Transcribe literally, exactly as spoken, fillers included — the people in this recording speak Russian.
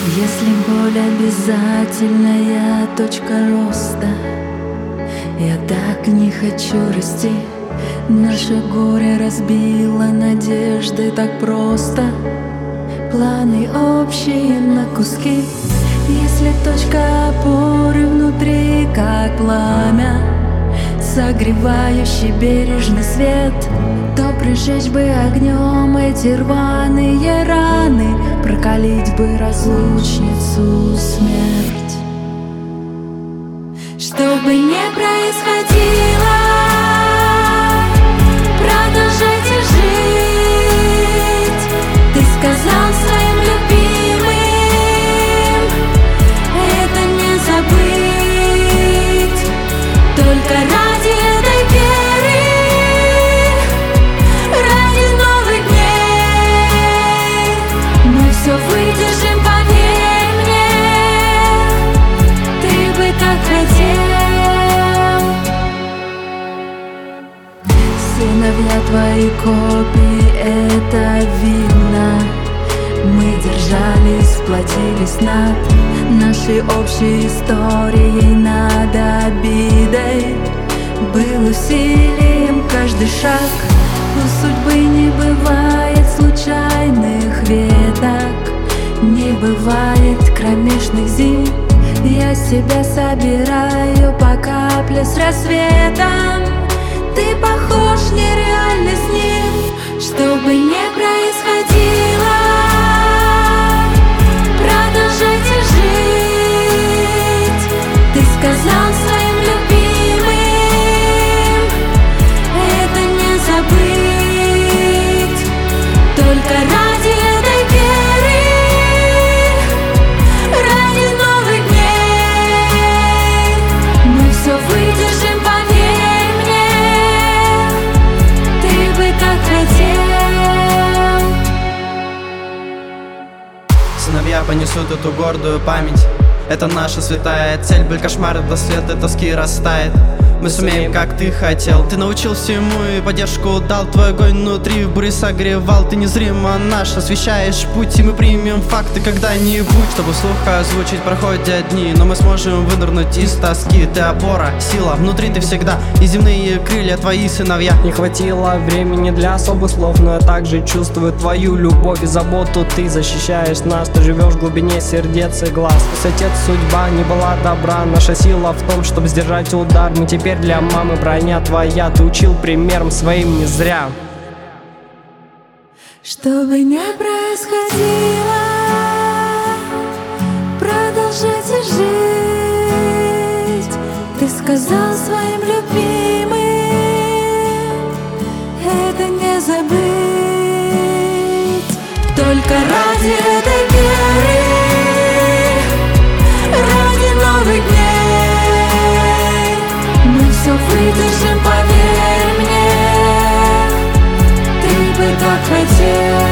Если боль обязательная точка роста, я так не хочу расти. Наше горе разбило надежды так просто, планы общие на куски. Если точка опоры внутри, как пламя, согревающий бережный свет, то прижечь бы огнем эти рваные раны, прокалить бы разлучницу смерть. Что бы ни происходило, продолжайте жить. Ты сказал своим любимым это не забыть. Только ради этой веры, ради новых дней мы все выдержим, поверь мне. Ты бы так хотел. Сыновья твои копии, это видно. Мы держались, сплотились над нашей общей историей, над обидой. Был усилием каждый шаг. У судьбы не бывает случайных веток, не бывает кромешных зим. Я себя собираю по капле с рассветом. Ты похож нереально с ним. Что бы ни происходило, продолжайте жить. Ты сказал своим любимым это не забыть. Только ради этой веры, ради новых дней мы все выдержим, поверь мне. Ты бы так хотел. Сыновья понесут эту гордую память. Это наша святая цель. Боль, кошмар, до след, от тоски растает. Мы сумеем, как ты хотел. Ты научил всему и поддержку дал. Твой огонь внутри в буре согревал. Ты незримо наш, освещаешь путь. И мы примем факты когда-нибудь, чтобы вслух озвучить. Проходят дни, но мы сможем вынырнуть из тоски. Ты опора, сила, внутри ты всегда. И земные крылья твои сыновья. Не хватило времени для особых слов, но я также чувствую твою любовь и заботу. Ты защищаешь нас, ты живешь в глубине сердец и глаз. Пусть отец судьба не была добра, наша сила в том, чтобы сдержать удар. Мы теперь для мамы броня твоя, ты учил примером своим не зря. Что бы ни происходило, продолжайте жить. Ты сказал своим любимым это не забыть. Только ради этой веры, ради новых дней мы все выдержим, поверь мне. Ты бы так хотел.